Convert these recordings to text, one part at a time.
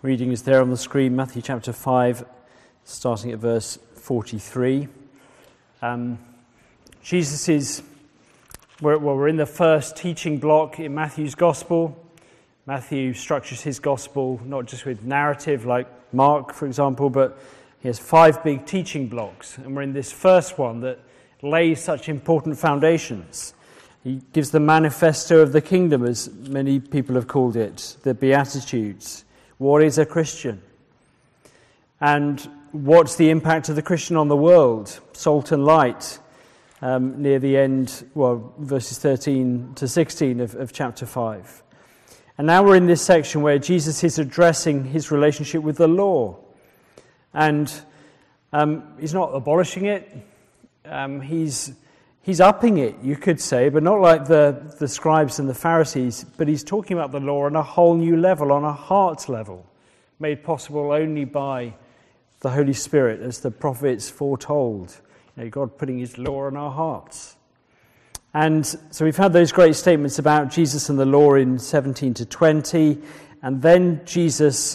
Reading is there on the screen, Matthew chapter 5, starting at verse 43. We're in the first teaching block in Matthew's Gospel. Matthew structures his Gospel not just with narrative like Mark, for example, but he has 5 big teaching blocks. And we're in this first one that lays such important foundations. He gives the manifesto of the kingdom, as many people have called it, the Beatitudes. What is a Christian? And what's the impact of the Christian on the world? Salt and light, near the end, verses 13 to 16 of chapter 5. And now we're in this section where Jesus is addressing his relationship with the law. And he's not abolishing it. He's upping it, you could say, but not like the scribes and the Pharisees, but he's talking about the law on a whole new level, on a heart level, made possible only by the Holy Spirit, as the prophets foretold. God putting his law in our hearts. And so we've had those great statements about Jesus and the law in 17 to 20, and then Jesus,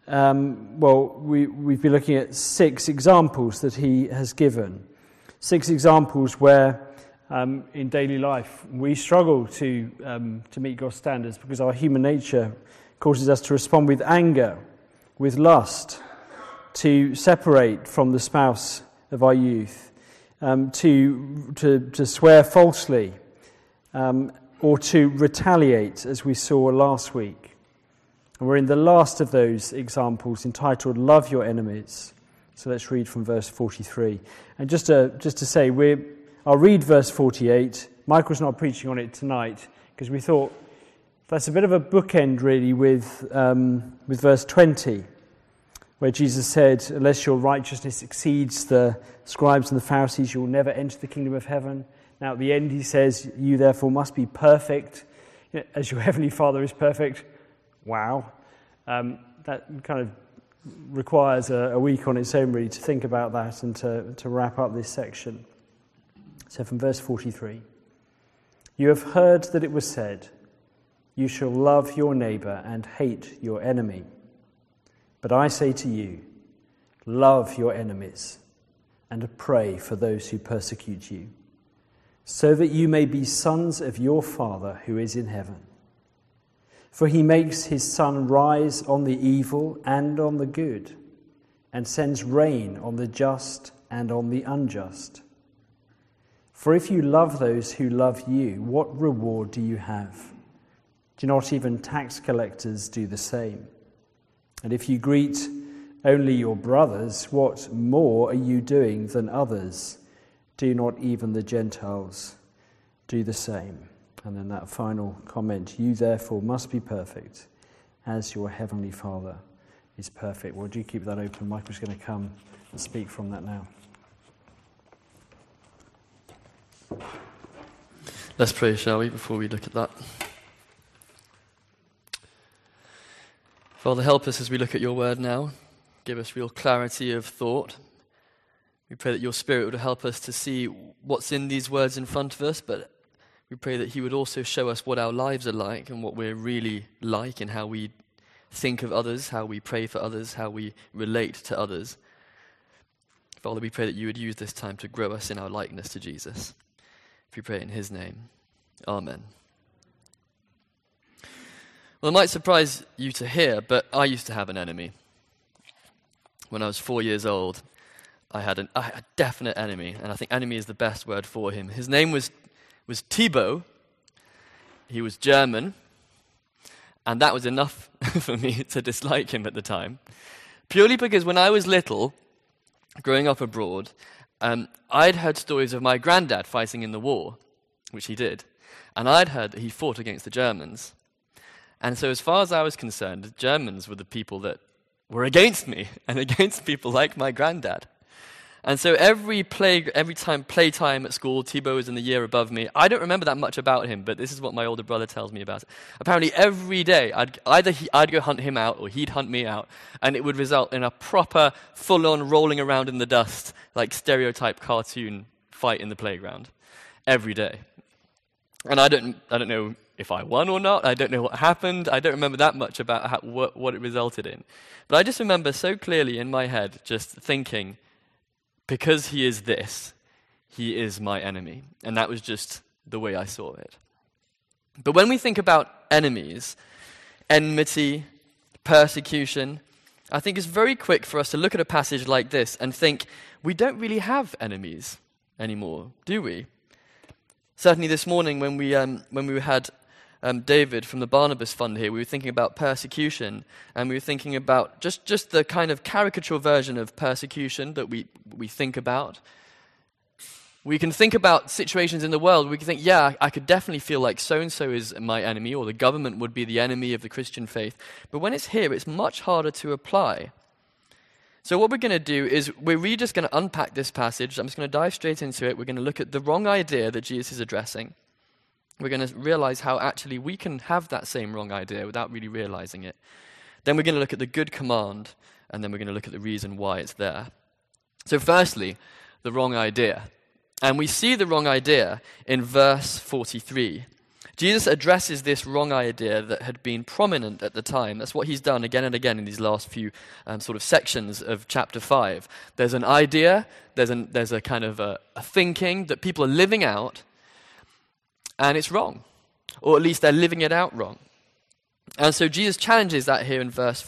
we've been looking at 6 examples that he has given. 6 examples where in daily life we struggle to meet God's standards because our human nature causes us to respond with anger, with lust, to separate from the spouse of our youth, to swear falsely, or to retaliate, as we saw last week. And we're in the last of those examples, entitled "Love Your Enemies." So let's read from verse 43. And just to say, I'll read verse 48. Michael's not preaching on it tonight because we thought that's a bit of a bookend, really, with verse 20, where Jesus said, "Unless your righteousness exceeds the scribes and the Pharisees, you will never enter the kingdom of heaven." Now, at the end, he says, "You therefore must be perfect, as your heavenly Father is perfect." Wow, that kind of requires a week on its own, really, to think about that and to wrap up this section. So from verse 43, "You have heard that it was said, 'You shall love your neighbor and hate your enemy.' But I say to you, love your enemies and pray for those who persecute you, so that you may be sons of your Father who is in heaven. For he makes his sun rise on the evil and on the good, and sends rain on the just and on the unjust. For if you love those who love you, what reward do you have? Do not even tax collectors do the same? And if you greet only your brothers, what more are you doing than others? Do not even the Gentiles do the same?" And then that final comment, "You therefore must be perfect, as your heavenly Father is perfect." Well, do keep that open. Michael's going to come and speak from that now. Let's pray, shall we, before we look at that? Father, help us as we look at your word now. Give us real clarity of thought. We pray that your Spirit would help us to see what's in these words in front of us, but we pray that he would also show us what our lives are like and what we're really like and how we think of others, how we pray for others, how we relate to others. Father, we pray that you would use this time to grow us in our likeness to Jesus. If we pray in his name, amen. Well, it might surprise you to hear, but I used to have an enemy. When I was 4 years old, I had a definite enemy, and I think enemy is the best word for him. His name was Thibaut. He was German, and that was enough for me to dislike him at the time. Purely because when I was little, growing up abroad, I'd heard stories of my granddad fighting in the war, which he did, and I'd heard that he fought against the Germans. And so as far as I was concerned, the Germans were the people that were against me and against people like my granddad. And so every time playtime at school, Thibaut was in the year above me. I don't remember that much about him, but this is what my older brother tells me about it. Apparently every day, I'd go hunt him out or he'd hunt me out, and it would result in a proper, full-on rolling around in the dust, like stereotype cartoon fight in the playground every day. And I don't know if I won or not. I don't know what happened. I don't remember that much about what it resulted in. But I just remember so clearly in my head just thinking, because he is this, he is my enemy. And that was just the way I saw it. But when we think about enemies, enmity, persecution, I think it's very quick for us to look at a passage like this and think, we don't really have enemies anymore, do we? Certainly this morning when we had David from the Barnabas Fund here, we were thinking about persecution, and we were thinking about just the kind of caricatural version of persecution that we think about. We can think about situations in the world, we can think, yeah, I could definitely feel like so-and-so is my enemy, or the government would be the enemy of the Christian faith. But when it's here, it's much harder to apply. So what we're going to do is we're really just going to unpack this passage. I'm just going to dive straight into it. We're going to look at the wrong idea that Jesus is addressing. We're going to realize how actually we can have that same wrong idea without really realizing it. Then we're going to look at the good command, and then we're going to look at the reason why it's there. So firstly, the wrong idea. And we see the wrong idea in verse 43. Jesus addresses this wrong idea that had been prominent at the time. That's what he's done again and again in these last few sort of sections of chapter 5. There's an idea, there's a kind of a thinking that people are living out, and it's wrong. Or at least they're living it out wrong. And so Jesus challenges that here in verse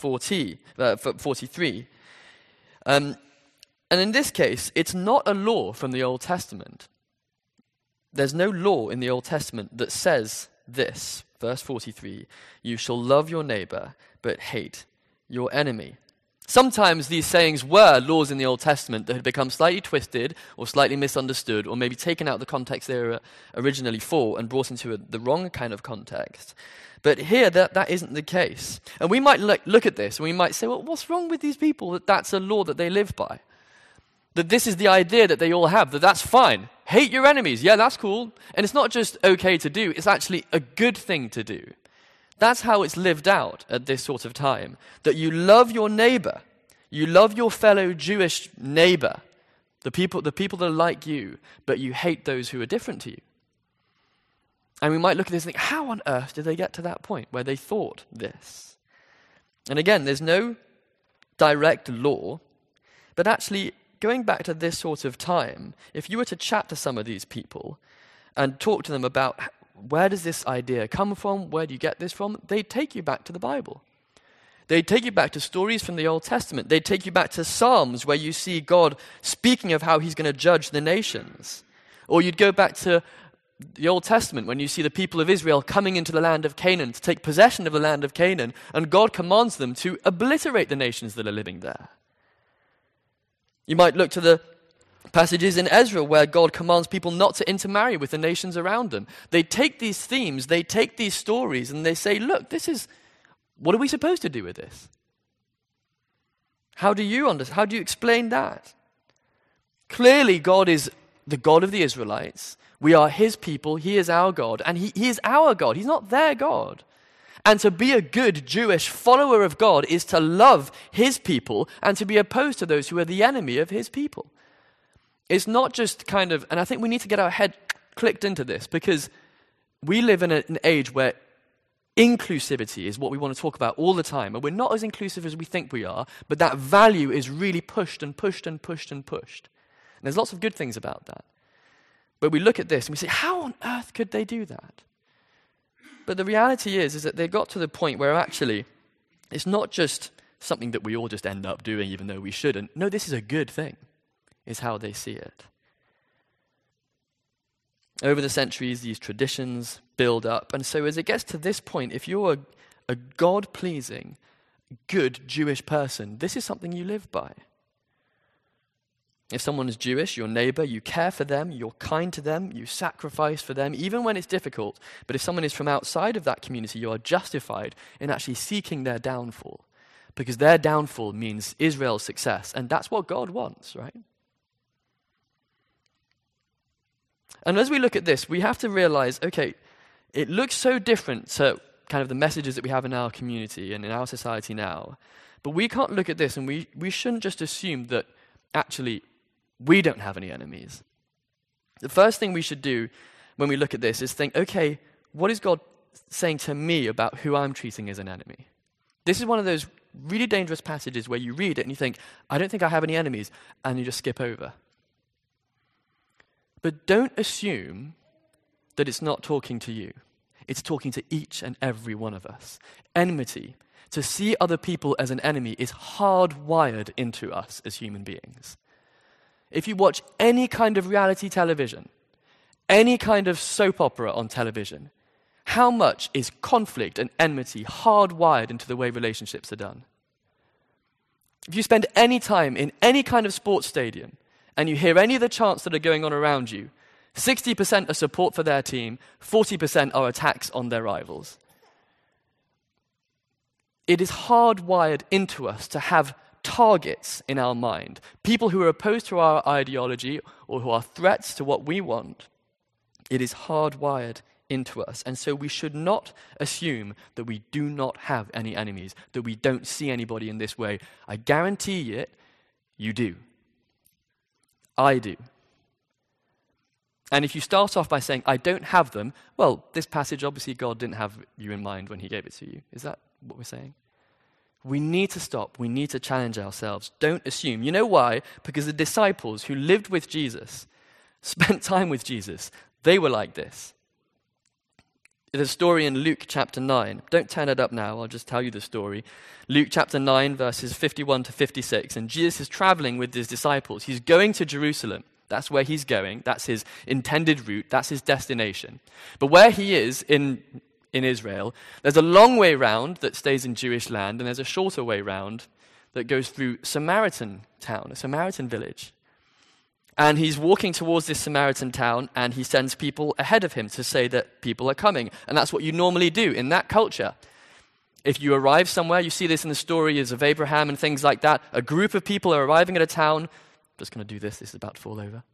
43. And in this case, it's not a law from the Old Testament. There's no law in the Old Testament that says this, verse 43, you shall love your neighbor, but hate your enemy. Sometimes these sayings were laws in the Old Testament that had become slightly twisted or slightly misunderstood, or maybe taken out of the context they were originally for and brought into the wrong kind of context. But here, that isn't the case. And we might look at this and we might say, well, what's wrong with these people that that's a law that they live by? That this is the idea that they all have, that that's fine. Hate your enemies. Yeah, that's cool. And it's not just okay to do, it's actually a good thing to do. That's how it's lived out at this sort of time. That you love your neighbor. You love your fellow Jewish neighbor. The people that are like you, but you hate those who are different to you. And we might look at this and think, how on earth did they get to that point where they thought this? And again, there's no direct law, but actually, going back to this sort of time, if you were to chat to some of these people and talk to them about where does this idea come from, where do you get this from, they'd take you back to the Bible. They'd take you back to stories from the Old Testament. They'd take you back to Psalms where you see God speaking of how he's going to judge the nations. Or you'd go back to the Old Testament when you see the people of Israel coming into the land of Canaan to take possession of the land of Canaan, and God commands them to obliterate the nations that are living there. You might look to the passages in Ezra where God commands people not to intermarry with the nations around them. They take these themes, they take these stories, and they say, look, what are we supposed to do with this? How do you explain that? Clearly, God is the God of the Israelites. We are his people, he is our God, and he is our God. He's not their God. And to be a good Jewish follower of God is to love his people and to be opposed to those who are the enemy of his people. It's not just and I think we need to get our head clicked into this, because we live in an age where inclusivity is what we want to talk about all the time. And we're not as inclusive as we think we are, but that value is really pushed and pushed and pushed and pushed. And there's lots of good things about that. But we look at this and we say, how on earth could they do that? But the reality is that they got to the point where actually it's not just something that we all just end up doing even though we shouldn't. No, this is a good thing, is how they see it. Over the centuries, these traditions build up. And so as it gets to this point, if you're a God-pleasing, good Jewish person, this is something you live by. If someone is Jewish, your neighbor, you care for them, you're kind to them, you sacrifice for them, even when it's difficult. But if someone is from outside of that community, you are justified in actually seeking their downfall, because their downfall means Israel's success, and that's what God wants, right? And as we look at this, we have to realize, okay, it looks so different to kind of the messages that we have in our community and in our society now, but we can't look at this and we shouldn't just assume that actually we don't have any enemies. The first thing we should do when we look at this is think, okay, what is God saying to me about who I'm treating as an enemy. This is one of those really dangerous passages where you read it and you think, I don't think I have any enemies, and you just skip over. But don't assume that it's not talking to you. It's talking to each and every one of us. Enmity, to see other people as an enemy, is hardwired into us as human beings. If you watch any kind of reality television, any kind of soap opera on television, how much is conflict and enmity hardwired into the way relationships are done? If you spend any time in any kind of sports stadium and you hear any of the chants that are going on around you, 60% are support for their team, 40% are attacks on their rivals. It is hardwired into us to have targets in our mind, people who are opposed to our ideology or who are threats to what we want. It is hardwired into us. And so we should not assume that we do not have any enemies, that we don't see anybody in this way. I guarantee it, you do. I do. And if you start off by saying, I don't have them, well, this passage, obviously God didn't have you in mind when he gave it to you. Is that what we're saying? We need to stop. We need to challenge ourselves. Don't assume. You know why? Because the disciples who lived with Jesus, spent time with Jesus, they were like this. There's a story in Luke chapter 9. Don't turn it up now, I'll just tell you the story. Luke chapter 9, verses 51 to 56. And Jesus is traveling with his disciples. He's going to Jerusalem. That's where he's going. That's his intended route. That's his destination. But where he is in Israel, there's a long way round that stays in Jewish land, and there's a shorter way round that goes through Samaritan town, a Samaritan village. And he's walking towards this Samaritan town, and he sends people ahead of him to say that people are coming. And that's what you normally do in that culture. If you arrive somewhere, you see this in the stories of Abraham and things like that, a group of people are arriving at a town. I'm just going to do this is about to fall over.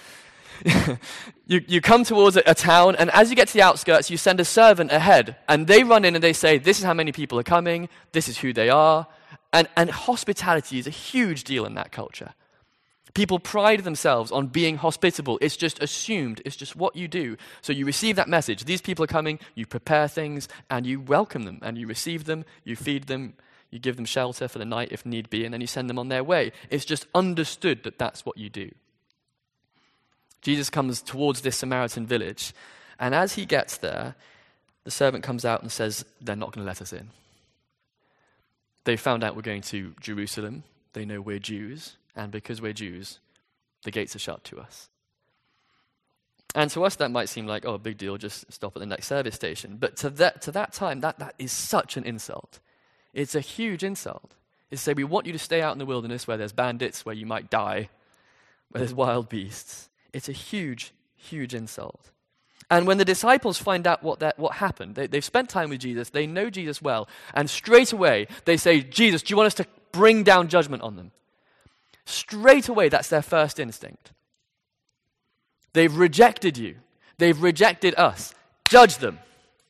You come towards a town, and as you get to the outskirts, you send a servant ahead, and they run in and they say, this is how many people are coming, this is who they are. And hospitality is a huge deal in that culture. People pride themselves on being hospitable. It's just assumed. It's just what you do. So you receive that message. These people are coming. You prepare things, and you welcome them, and you receive them. You feed them. You give them shelter for the night if need be, and then you send them on their way. It's just understood that that's what you do. Jesus comes towards this Samaritan village, and as he gets there, the servant comes out and says, they're not going to let us in. They found out we're going to Jerusalem. They know we're Jews. And because we're Jews, the gates are shut to us. And to us, that might seem like, oh, a big deal, just stop at the next service station. But to that time, that is such an insult. It's a huge insult. It's to say, we want you to stay out in the wilderness where there's bandits, where you might die, where there's wild beasts. It's a huge, huge insult. And when the disciples find out what happened, they've spent time with Jesus, they know Jesus well, and straight away they say, Jesus, do you want us to bring down judgment on them? Straight away, that's their first instinct. They've rejected you. They've rejected us. Judge them.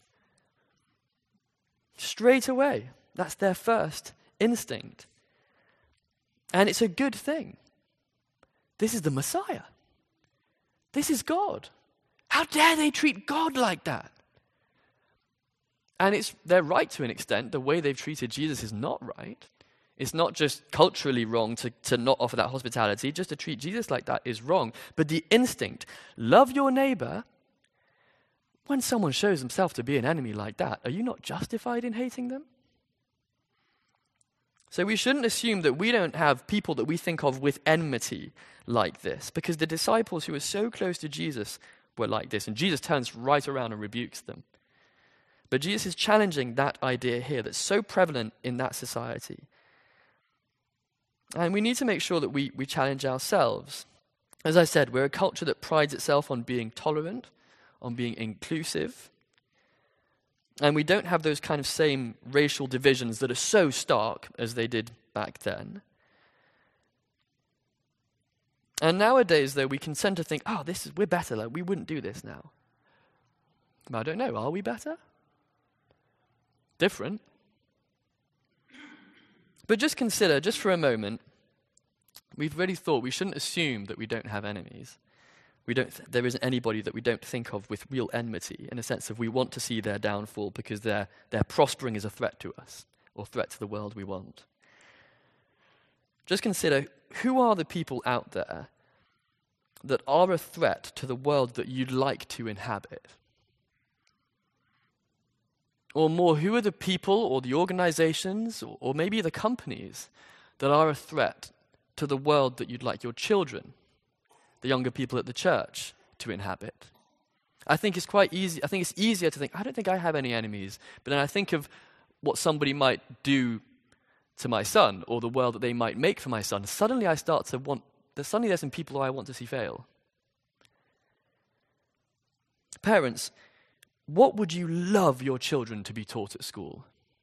Straight away, that's their first instinct. And it's a good thing. This is the Messiah. This is God. How dare they treat God like that? And they're right to an extent. The way they've treated Jesus is not right. It's not just culturally wrong to not offer that hospitality. Just to treat Jesus like that is wrong. But the instinct, love your neighbor, when someone shows himself to be an enemy like that, are you not justified in hating them? So we shouldn't assume that we don't have people that we think of with enmity like this, because the disciples who were so close to Jesus were like this, and Jesus turns right around and rebukes them. But Jesus is challenging that idea here that's so prevalent in that society. And we need to make sure that we challenge ourselves. As I said, we're a culture that prides itself on being tolerant, on being inclusive. And we don't have those kind of same racial divisions that are so stark as they did back then. And nowadays, though, we can tend to think, we're better, like, we wouldn't do this now. But I don't know, are we better? Different. But just consider, just for a moment, we've really thought we shouldn't assume that we don't have enemies. There isn't anybody that we don't think of with real enmity, in a sense of we want to see their downfall because their prospering is a threat to us, or threat to the world we want. Just consider, who are the people out there that are a threat to the world that you'd like to inhabit? Or more, who are the people or the organizations or maybe the companies that are a threat to the world that you'd like your children, the younger people at the church, to inhabit? I think it's quite easy. I think it's easier to think, I don't think I have any enemies. But then I think of what somebody might do to my son or the world that they might make for my son. Suddenly I start to suddenly there's some people who I want to see fail. Parents, what would you love your children to be taught at school?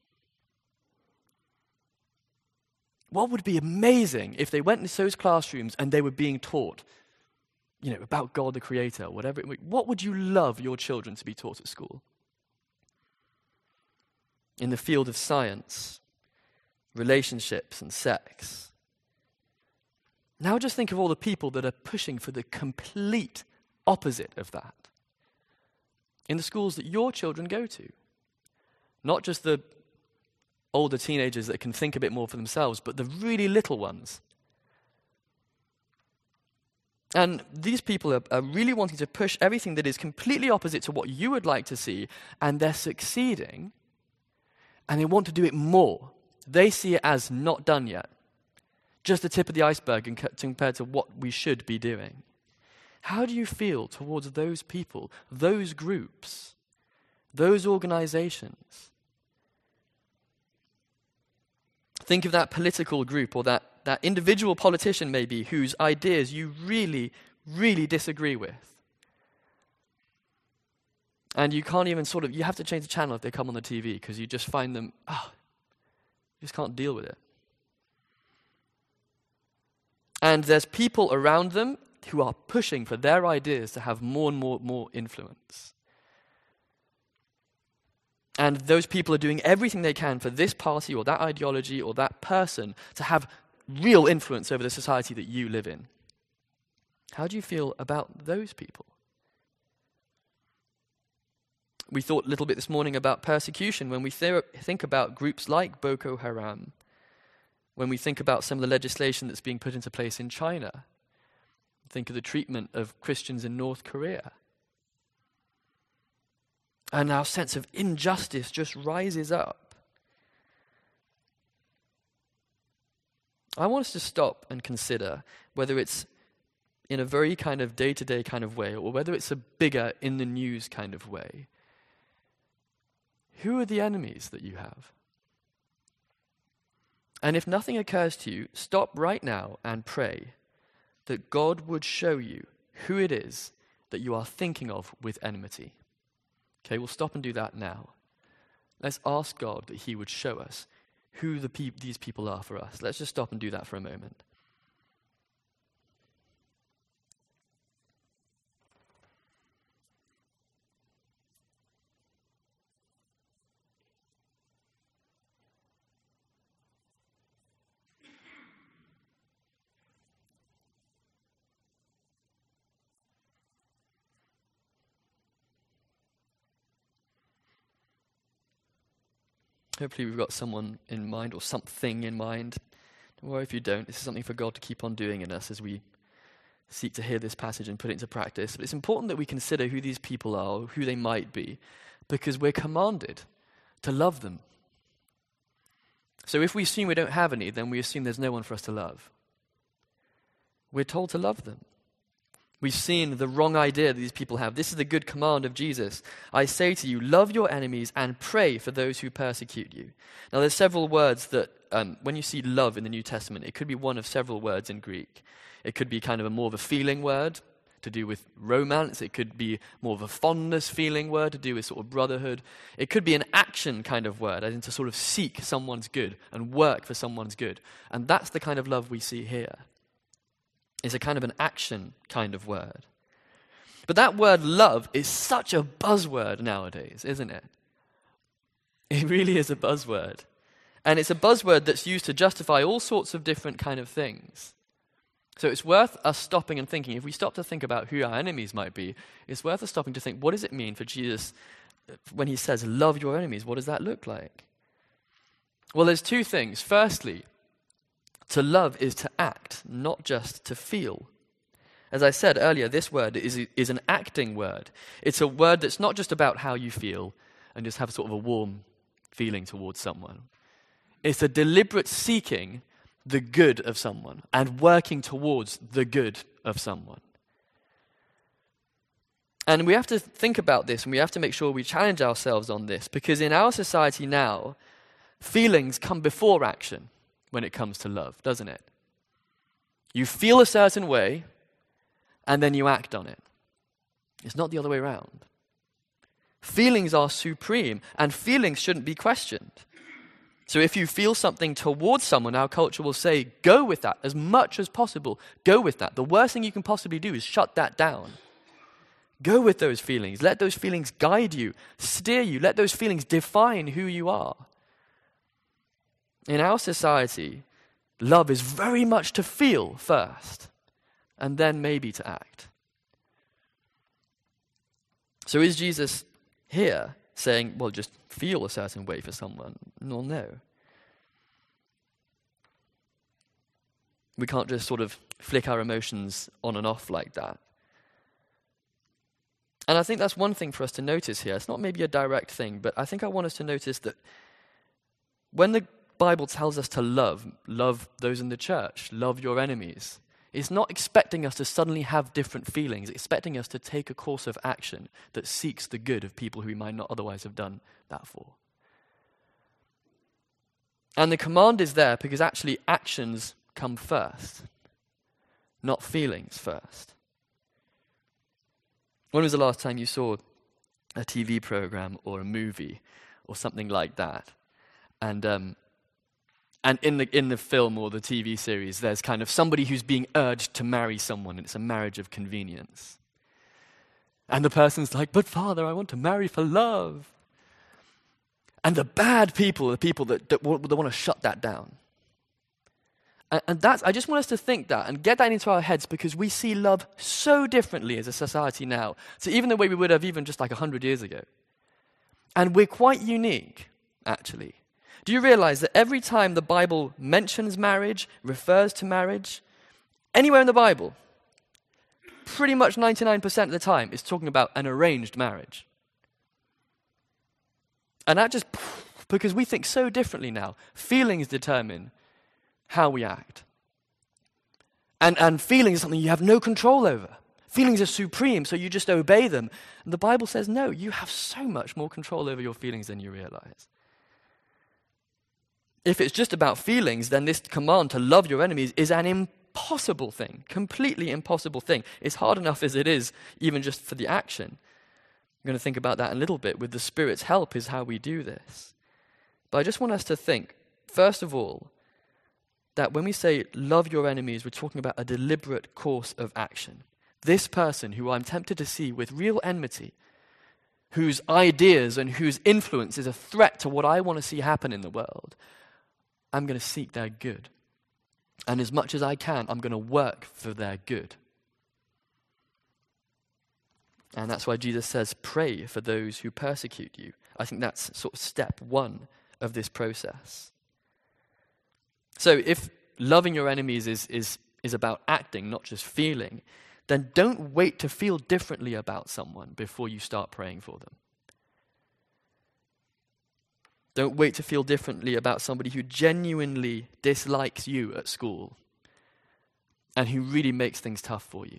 What would be amazing if they went into those classrooms and they were being taught, about God the Creator, or whatever. What would you love your children to be taught at school? In the field of science, relationships and sex. Now just think of all the people that are pushing for the complete opposite of that. In the schools that your children go to. Not just the older teenagers that can think a bit more for themselves, but the really little ones. And these people are really wanting to push everything that is completely opposite to what you would like to see, and they're succeeding, and they want to do it more. They see it as not done yet. Just the tip of the iceberg compared to what we should be doing. How do you feel towards those people, those groups, those organizations? Think of that political group or that individual politician maybe whose ideas you really, really disagree with. And you can't even you have to change the channel if they come on the TV because you just find them, you just can't deal with it. And there's people around them who are pushing for their ideas to have more and more influence. And those people are doing everything they can for this party or that ideology or that person to have real influence over the society that you live in. How do you feel about those people? We thought a little bit this morning about persecution when we think about groups like Boko Haram, when we think about some of the legislation that's being put into place in China. Think of the treatment of Christians in North Korea. And our sense of injustice just rises up. I want us to stop and consider whether it's in a very kind of day-to-day kind of way or whether it's a bigger in the news kind of way. Who are the enemies that you have? And if nothing occurs to you, stop right now and pray that God would show you who it is that you are thinking of with enmity. Okay, we'll stop and do that now. Let's ask God that he would show us who these people are for us. Let's just stop and do that for a moment. Hopefully we've got someone in mind or something in mind. Don't worry if you don't. This is something for God to keep on doing in us as we seek to hear this passage and put it into practice. But it's important that we consider who these people are, or who they might be, because we're commanded to love them. So if we assume we don't have any, then we assume there's no one for us to love. We're told to love them. We've seen the wrong idea that these people have. This is the good command of Jesus. I say to you, love your enemies and pray for those who persecute you. Now there's several words that, when you see love in the New Testament, it could be one of several words in Greek. It could be kind of more of a feeling word to do with romance. It could be more of a fondness feeling word to do with sort of brotherhood. It could be an action kind of word, as in to sort of seek someone's good and work for someone's good. And that's the kind of love we see here. It's a kind of an action kind of word. But that word love is such a buzzword nowadays, isn't it? It really is a buzzword. And it's a buzzword that's used to justify all sorts of different kind of things. So it's worth us stopping and thinking. If we stop to think about who our enemies might be, it's worth us stopping to think, what does it mean for Jesus when he says, love your enemies? What does that look like? Well, there's two things. Firstly, to love is to act, not just to feel. As I said earlier, this word is an acting word. It's a word that's not just about how you feel and just have sort of a warm feeling towards someone. It's a deliberate seeking the good of someone and working towards the good of someone. And we have to think about this, and we have to make sure we challenge ourselves on this, because in our society now, feelings come before action when it comes to love, doesn't it? You feel a certain way, and then you act on it. It's not the other way around. Feelings are supreme, and feelings shouldn't be questioned. So if you feel something towards someone, our culture will say, go with that as much as possible. Go with that. The worst thing you can possibly do is shut that down. Go with those feelings. Let those feelings guide you, steer you. Let those feelings define who you are. In our society, love is very much to feel first, and then maybe to act. So is Jesus here saying, well, just feel a certain way for someone? Well, no. We can't just sort of flick our emotions on and off like that. And I think that's one thing for us to notice here. It's not maybe a direct thing, but I think I want us to notice that when the Bible tells us to love those in the church, love your enemies, it's not expecting us to suddenly have different feelings. It's expecting us to take a course of action that seeks the good of people who we might not otherwise have done that for. And the command is there because actually actions come first, not feelings first. When was the last time you saw a TV program or a movie or something like that? And in the film or the TV series, there's kind of somebody who's being urged to marry someone, and it's a marriage of convenience. And the person's like, but Father, I want to marry for love. And the bad people are the people that want to shut that down. And that's, I just want us to think that and get that into our heads, because we see love so differently as a society now to even the way we would have even just like 100 years ago. And we're quite unique, actually. Do you realize that every time the Bible mentions marriage, refers to marriage, anywhere in the Bible, pretty much 99% of the time, it's talking about an arranged marriage? And that just, because we think so differently now. Feelings determine how we act. And feelings is something you have no control over. Feelings are supreme, so you just obey them. And the Bible says, no, you have so much more control over your feelings than you realize. If it's just about feelings, then this command to love your enemies is an impossible thing, completely impossible thing. It's hard enough as it is, even just for the action. I'm going to think about that in a little bit. With the Spirit's help is how we do this. But I just want us to think, first of all, that when we say love your enemies, we're talking about a deliberate course of action. This person who I'm tempted to see with real enmity, whose ideas and whose influence is a threat to what I want to see happen in the world, I'm going to seek their good. And as much as I can, I'm going to work for their good. And that's why Jesus says, pray for those who persecute you. I think that's sort of step one of this process. So if loving your enemies is about acting, not just feeling, then don't wait to feel differently about someone before you start praying for them. Don't wait to feel differently about somebody who genuinely dislikes you at school and who really makes things tough for you.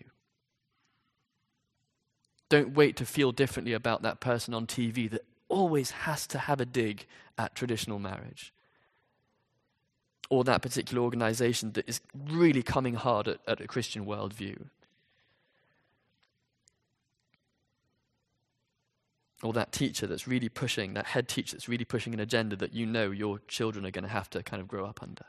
Don't wait to feel differently about that person on TV that always has to have a dig at traditional marriage, or that particular organization that is really coming hard at a Christian worldview. Or that teacher that's really pushing, that head teacher that's really pushing an agenda that you know your children are going to have to kind of grow up under.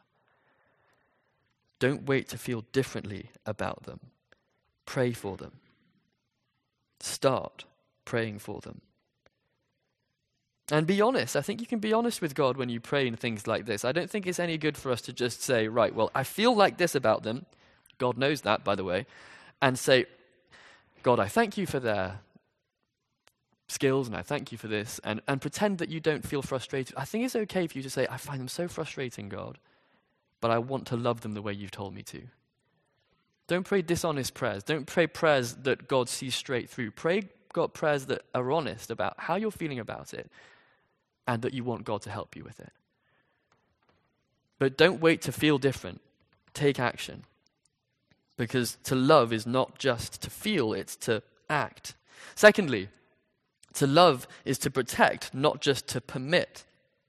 Don't wait to feel differently about them. Pray for them. Start praying for them. And be honest. I think you can be honest with God when you pray in things like this. I don't think it's any good for us to just say, right, well, I feel like this about them. God knows that, by the way, and say, God, I thank you for their skills, and I thank you for this, and pretend that you don't feel frustrated. I think it's okay for you to say, I find them so frustrating, God, but I want to love them the way you've told me to. Don't pray dishonest prayers. Don't pray prayers that God sees straight through. Pray God prayers that are honest about how you're feeling about it and that you want God to help you with it. But don't wait to feel different. Take action. Because to love is not just to feel, it's to act. Secondly, to love is to protect, not just to permit.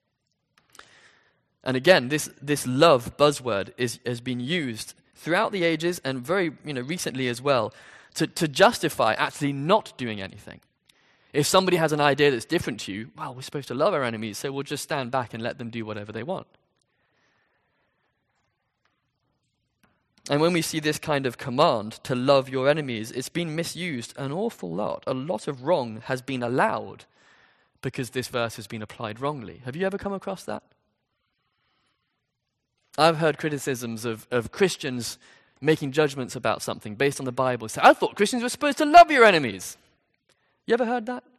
And again, this love buzzword has been used throughout the ages and very recently as well to justify actually not doing anything. If somebody has an idea that's different to you, well, we're supposed to love our enemies, so we'll just stand back and let them do whatever they want. And when we see this kind of command to love your enemies, it's been misused an awful lot. A lot of wrong has been allowed because this verse has been applied wrongly. Have you ever come across that? I've heard criticisms of Christians making judgments about something based on the Bible. Say, I thought Christians were supposed to love your enemies. You ever heard that?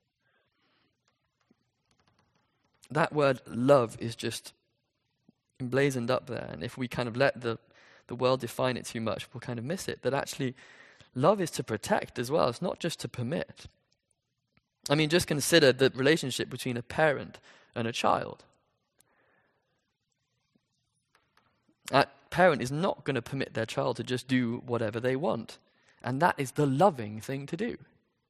That word love is just emblazoned up there. And if we kind of let the world define it too much, we'll kind of miss it. That actually love is to protect as well. It's not just to permit. I mean, just consider the relationship between a parent and a child. That parent is not going to permit their child to just do whatever they want. And that is the loving thing to do.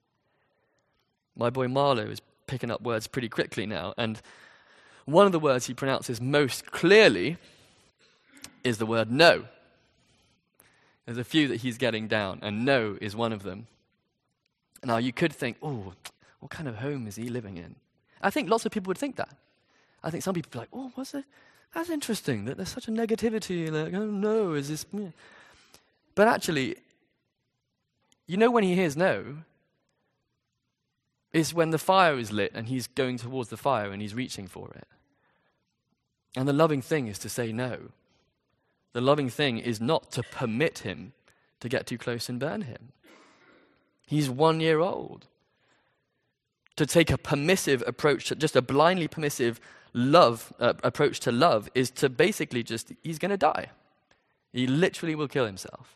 My boy Marlo is picking up words pretty quickly now, and one of the words he pronounces most clearly is the word no. There's a few that he's getting down, and no is one of them. Now you could think, oh, what kind of home is he living in? I think lots of people would think that. I think some people would be like, oh, what's that? That's interesting that there's such a negativity, like, oh no, is this... But actually, when he hears no, is when the fire is lit and he's going towards the fire and he's reaching for it. And the loving thing is to say no. The loving thing is not to permit him to get too close and burn him. He's 1 year old. To take a permissive approach, just a blindly permissive approach to love is to basically he's going to die. He literally will kill himself.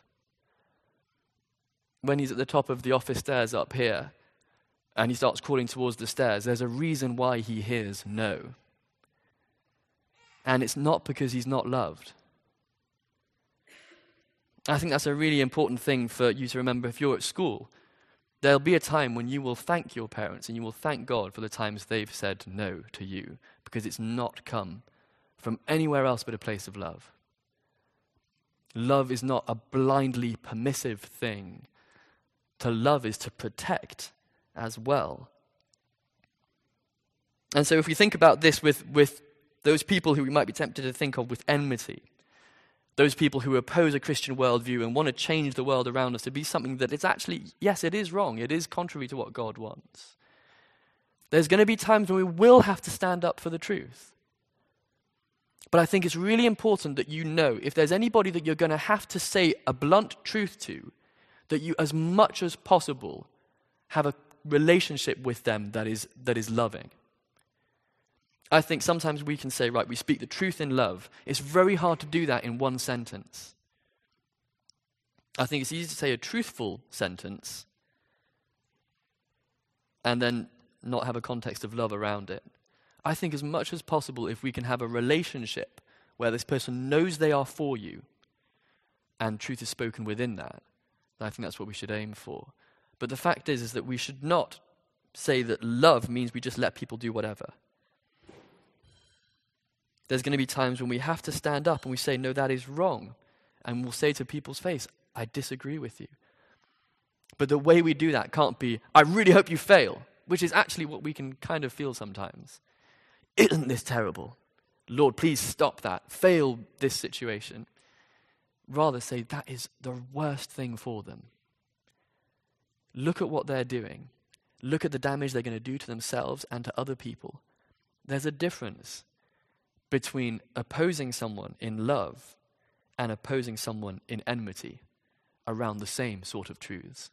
When he's at the top of the office stairs up here and he starts crawling towards the stairs, there's a reason why he hears no. And it's not because he's not loved. I think that's a really important thing for you to remember if you're at school. There'll be a time when you will thank your parents and you will thank God for the times they've said no to you, because it's not come from anywhere else but a place of love. Love is not a blindly permissive thing. To love is to protect as well. And so if we think about this with those people who we might be tempted to think of with enmity, those people who oppose a Christian worldview and want to change the world around us to be something that it's actually, yes, it is wrong. It is contrary to what God wants. There's going to be times when we will have to stand up for the truth. But I think it's really important that you know, if there's anybody that you're going to have to say a blunt truth to, that you, as much as possible, have a relationship with them that is loving. I think sometimes we can say, right, we speak the truth in love. It's very hard to do that in one sentence. I think it's easy to say a truthful sentence and then not have a context of love around it. I think as much as possible, if we can have a relationship where this person knows they are for you and truth is spoken within that, I think that's what we should aim for. But the fact is that we should not say that love means we just let people do whatever. There's going to be times when we have to stand up and we say, no, that is wrong. And we'll say to people's face, I disagree with you. But the way we do that can't be, I really hope you fail, which is actually what we can kind of feel sometimes. Isn't this terrible? Lord, please stop that. Fail this situation. Rather say, that is the worst thing for them. Look at what they're doing. Look at the damage they're going to do to themselves and to other people. There's a difference between opposing someone in love and opposing someone in enmity around the same sort of truths.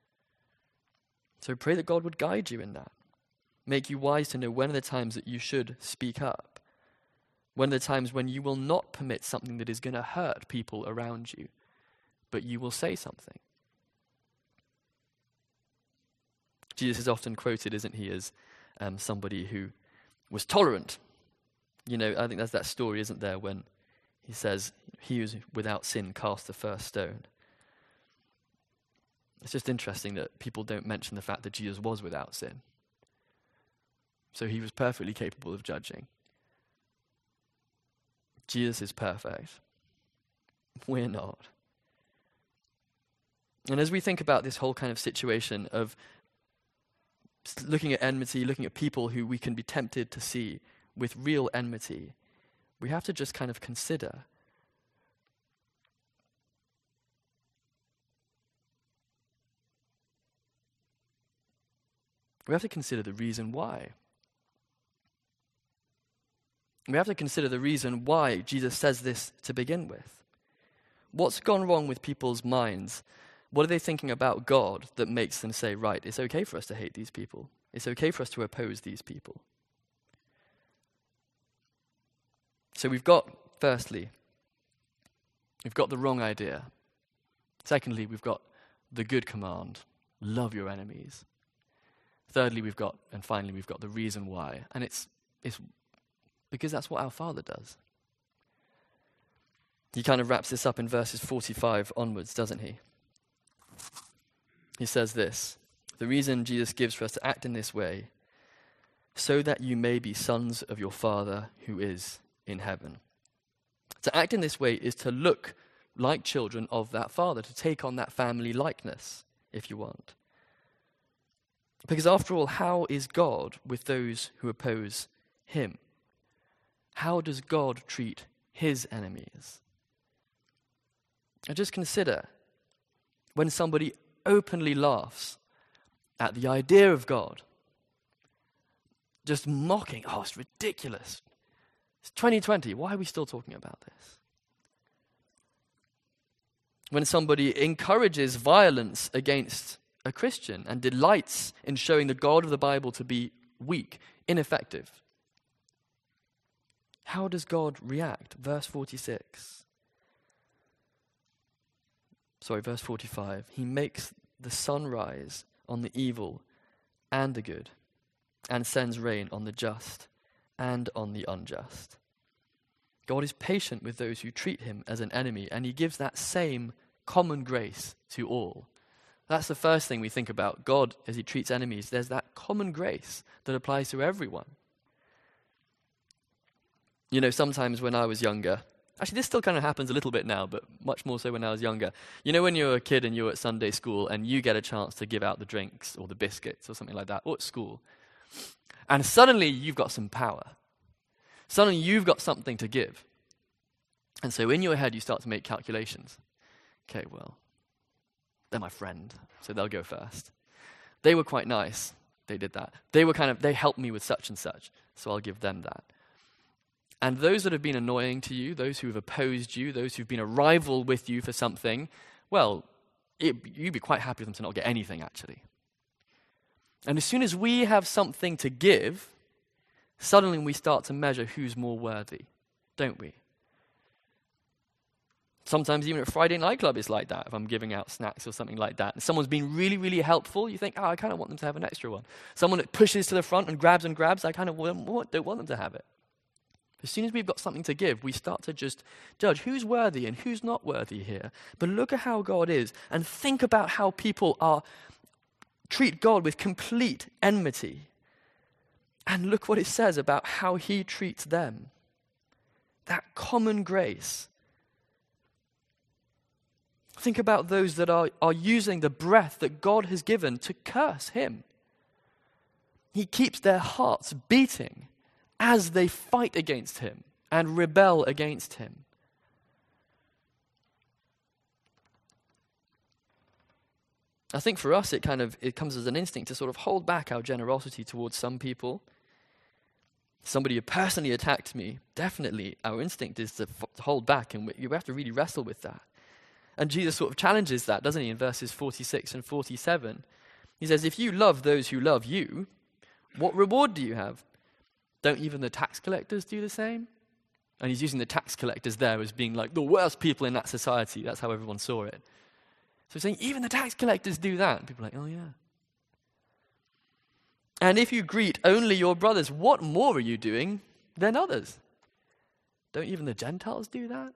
So pray that God would guide you in that. Make you wise to know when are the times that you should speak up. When are the times when you will not permit something that is going to hurt people around you, but you will say something. Jesus is often quoted, isn't he, as somebody who was tolerant. You know, I think there's that story, isn't there, when he says, he who's without sin cast the first stone. It's just interesting that people don't mention the fact that Jesus was without sin. So he was perfectly capable of judging. Jesus is perfect. We're not. And as we think about this whole kind of situation of looking at enmity, looking at people who we can be tempted to see with real enmity, we have to just kind of consider the reason why. We have to consider the reason why Jesus says this to begin with. What's gone wrong with people's minds? What are they thinking about God that makes them say, right, it's okay for us to hate these people. It's okay for us to oppose these people. So firstly, we've got the wrong idea. Secondly, we've got the good command, love your enemies. Thirdly, and finally, we've got the reason why. And it's because that's what our Father does. He kind of wraps this up in verses 45 onwards, doesn't he? He says this, the reason Jesus gives for us to act in this way, so that you may be sons of your Father who is in heaven. To act in this way is to look like children of that Father, to take on that family likeness, if you want. Because after all, how is God with those who oppose him? How does God treat his enemies? And just consider when somebody openly laughs at the idea of God, just mocking, oh, it's ridiculous. It's 2020, why are we still talking about this? When somebody encourages violence against a Christian and delights in showing the God of the Bible to be weak, ineffective, how does God react? Verse 45. He makes the sun rise on the evil and the good, and sends rain on the just and on the unjust. God is patient with those who treat him as an enemy, and he gives that same common grace to all. That's the first thing we think about. God, as he treats enemies, there's that common grace that applies to everyone. You know, sometimes when I was younger, actually this still kind of happens a little bit now, but much more so when I was younger. You know when you're a kid and you're at Sunday school and you get a chance to give out the drinks or the biscuits or something like that, or at school, and suddenly you've got some power. Suddenly you've got something to give. And so in your head you start to make calculations. Okay, well, they're my friend, so they'll go first. They were quite nice, they did that. They helped me with such and such, so I'll give them that. And those that have been annoying to you, those who have opposed you, those who've been a rival with you for something, well, you'd be quite happy with them to not get anything, actually. And as soon as we have something to give, suddenly we start to measure who's more worthy, don't we? Sometimes even at Friday Night Club it's like that, if I'm giving out snacks or something like that. And someone's been really, really helpful, you think, I kind of want them to have an extra one. Someone that pushes to the front and grabs, I kind of don't want them to have it. As soon as we've got something to give, we start to just judge who's worthy and who's not worthy here. But look at how God is, and think about how people treat God with complete enmity. And look what it says about how he treats them. That common grace. Think about those that are using the breath that God has given to curse him. He keeps their hearts beating as they fight against him and rebel against him. I think for us it comes as an instinct to sort of hold back our generosity towards some people. somebody who personally attacked me, definitely our instinct is to hold back, and we have to really wrestle with that. And Jesus sort of challenges that, doesn't he, in verses 46 and 47. He says, if you love those who love you, what reward do you have? Don't even the tax collectors do the same? And he's using the tax collectors there as being like the worst people in that society. That's how everyone saw it. So he's saying, even the tax collectors do that. And people are like, oh yeah. And if you greet only your brothers, what more are you doing than others? Don't even the Gentiles do that?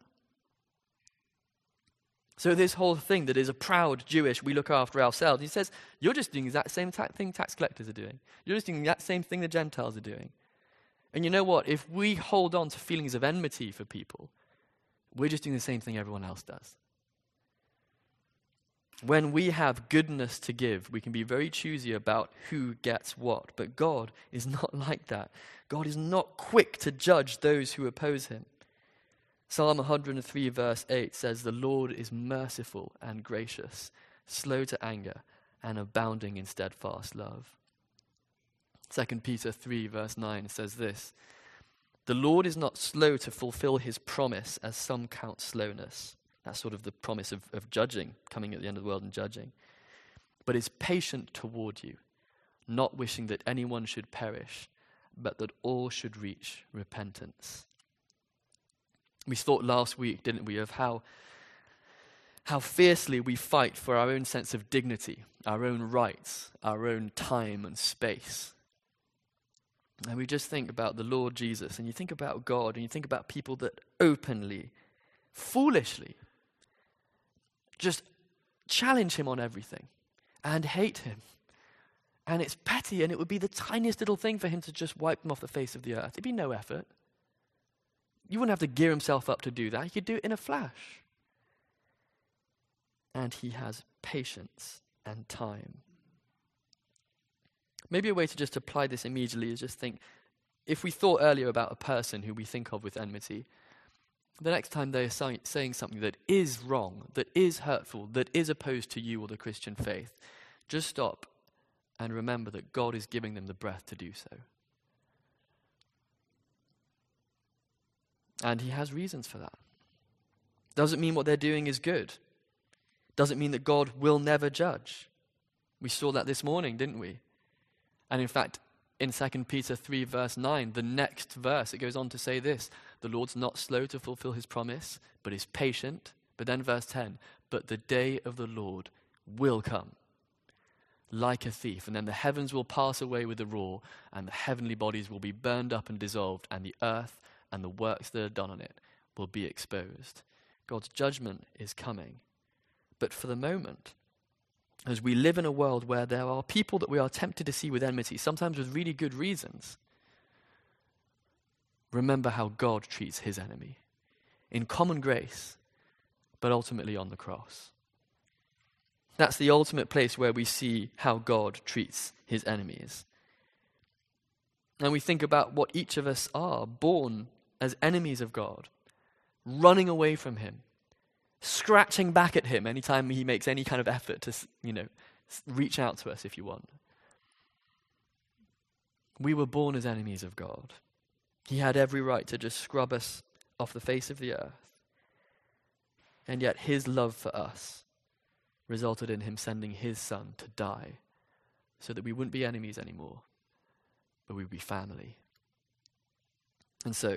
So this whole thing that is a proud Jewish, we look after ourselves, he says, you're just doing that same thing tax collectors are doing. You're just doing that same thing the Gentiles are doing. And you know what? If we hold on to feelings of enmity for people, we're just doing the same thing everyone else does. When we have goodness to give, we can be very choosy about who gets what. But God is not like that. God is not quick to judge those who oppose him. Psalm 103 verse 8 says, the Lord is merciful and gracious, slow to anger, and abounding in steadfast love. 2 Peter 3 verse 9 says this, the Lord is not slow to fulfill his promise, as some count slowness. That's sort of the promise of judging, coming at the end of the world and judging. But is patient toward you, not wishing that anyone should perish, but that all should reach repentance. We thought last week, didn't we, of how fiercely we fight for our own sense of dignity, our own rights, our own time and space. And we just think about the Lord Jesus, and you think about God, and you think about people that openly, foolishly, just challenge him on everything and hate him. And it's petty, and it would be the tiniest little thing for him to just wipe them off the face of the earth. It'd be no effort. You wouldn't have to gear himself up to do that. He could do it in a flash. And he has patience and time. Maybe a way to just apply this immediately is just think, if we thought earlier about a person who we think of with enmity, the next time they are saying something that is wrong, that is hurtful, that is opposed to you or the Christian faith, just stop and remember that God is giving them the breath to do so. And he has reasons for that. Doesn't mean what they're doing is good. Doesn't mean that God will never judge. We saw that this morning, didn't we? And in fact, in 2 Peter 3 verse 9, the next verse, it goes on to say this, the Lord's not slow to fulfill his promise, but is patient. But then verse 10, but the day of the Lord will come like a thief, and then the heavens will pass away with a roar, and the heavenly bodies will be burned up and dissolved, and the earth and the works that are done on it will be exposed. God's judgment is coming. But for the moment, as we live in a world where there are people that we are tempted to see with enmity, sometimes with really good reasons, remember how God treats his enemy in common grace, but ultimately on the cross. That's the ultimate place where we see how God treats his enemies. And we think about what each of us are, born as enemies of God, running away from him, scratching back at him anytime he makes any kind of effort to, reach out to us if you want. We were born as enemies of God. He had every right to just scrub us off the face of the earth. And yet his love for us resulted in him sending his son to die so that we wouldn't be enemies anymore, but we'd be family. And so,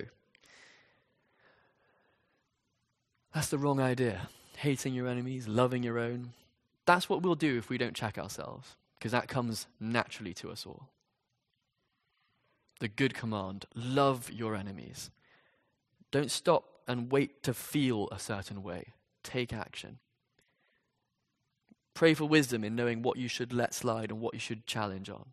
that's the wrong idea. Hating your enemies, loving your own. That's what we'll do if we don't check ourselves, because that comes naturally to us all. The good command, love your enemies. Don't stop and wait to feel a certain way. Take action. Pray for wisdom in knowing what you should let slide and what you should challenge on.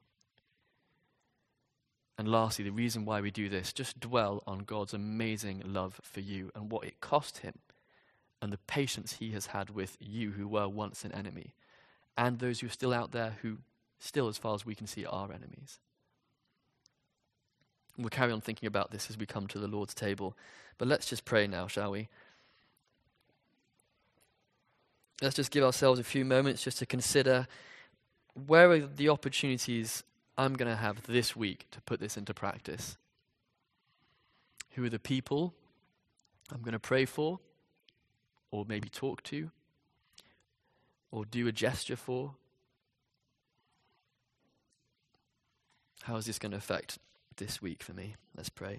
And lastly, the reason why we do this, just dwell on God's amazing love for you and what it cost him and the patience he has had with you who were once an enemy and those who are still out there who still, as far as we can see, are enemies. We'll carry on thinking about this as we come to the Lord's table. But let's just pray now, shall we? Let's just give ourselves a few moments just to consider where are the opportunities I'm going to have this week to put this into practice. Who are the people I'm going to pray for, or maybe talk to, or do a gesture for? How is this going to affect this week for me? Let's pray.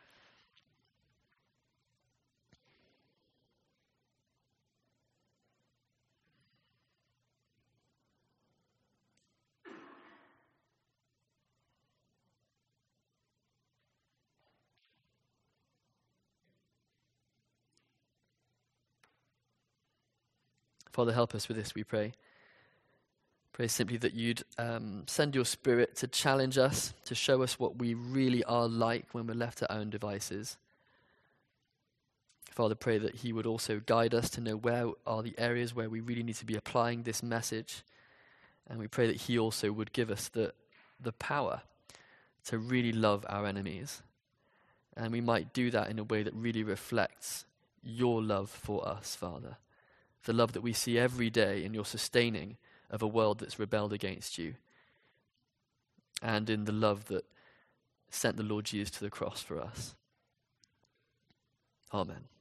Father, help us with this, we pray. Pray simply that you'd send your Spirit to challenge us, to show us what we really are like when we're left to our own devices. Father, pray that he would also guide us to know where are the areas where we really need to be applying this message. And we pray that he also would give us the power to really love our enemies. And we might do that in a way that really reflects your love for us, Father. The love that we see every day in your sustaining of a world that's rebelled against you. And in the love that sent the Lord Jesus to the cross for us. Amen.